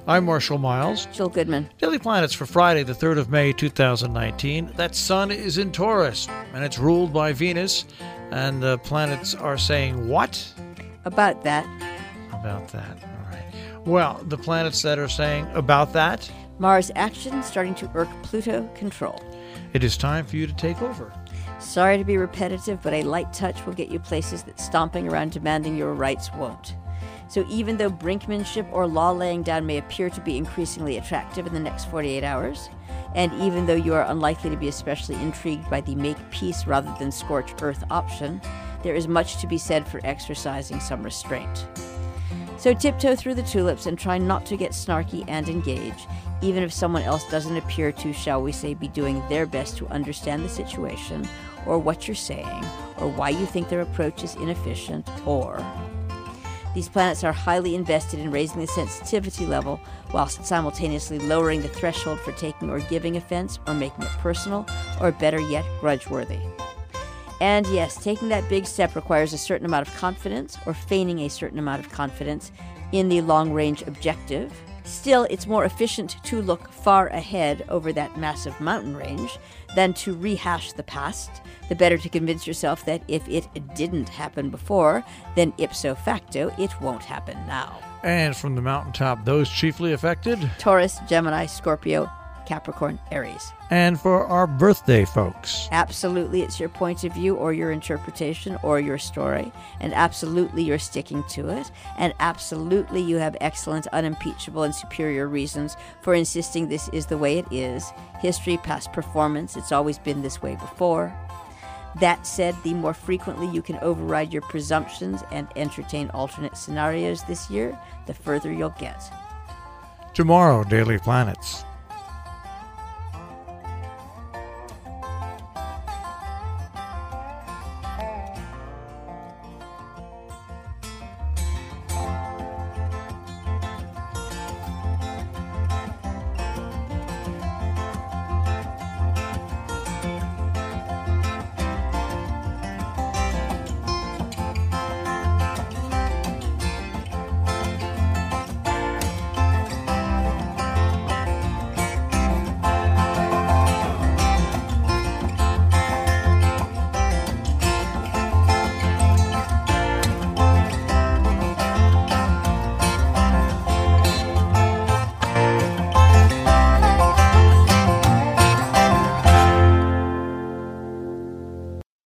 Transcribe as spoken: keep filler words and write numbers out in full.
I'm Marshall Miles. Jill Goodman. Daily Planets for Friday, the third of May, two thousand nineteen. That sun is in Taurus, and it's ruled by Venus. And the planets are saying what? About that. About that, all right. Well, the planets that are saying about that? Mars action starting to irk Pluto control. It is time for you to take over. Sorry to be repetitive, but a light touch will get you places that stomping around demanding your rights won't. So even though brinkmanship or law laying down may appear to be increasingly attractive in the next forty-eight hours, and even though you are unlikely to be especially intrigued by the make peace rather than scorch earth option, there is much to be said for exercising some restraint. So tiptoe through the tulips and try not to get snarky and engage, even if someone else doesn't appear to, shall we say, be doing their best to understand the situation, or what you're saying, or why you think their approach is inefficient, or... These planets are highly invested in raising the sensitivity level, whilst simultaneously lowering the threshold for taking or giving offense, or making it personal, or better yet, grudge-worthy. And yes, taking that big step requires a certain amount of confidence, or feigning a certain amount of confidence, in the long-range objective. Still, it's more efficient to look far ahead over that massive mountain range than to rehash the past, the better to convince yourself that if it didn't happen before, then ipso facto, it won't happen now. And from the mountaintop, those chiefly affected? Taurus, Gemini, Scorpio, Capricorn, Aries. And for our birthday folks? Absolutely, it's your point of view or your interpretation or your story. And absolutely, you're sticking to it. And absolutely, you have excellent, unimpeachable, and superior reasons for insisting this is the way it is. History, past performance, it's always been this way before. That said, the more frequently you can override your presumptions and entertain alternate scenarios this year, the further you'll get. Tomorrow, Daily Planets.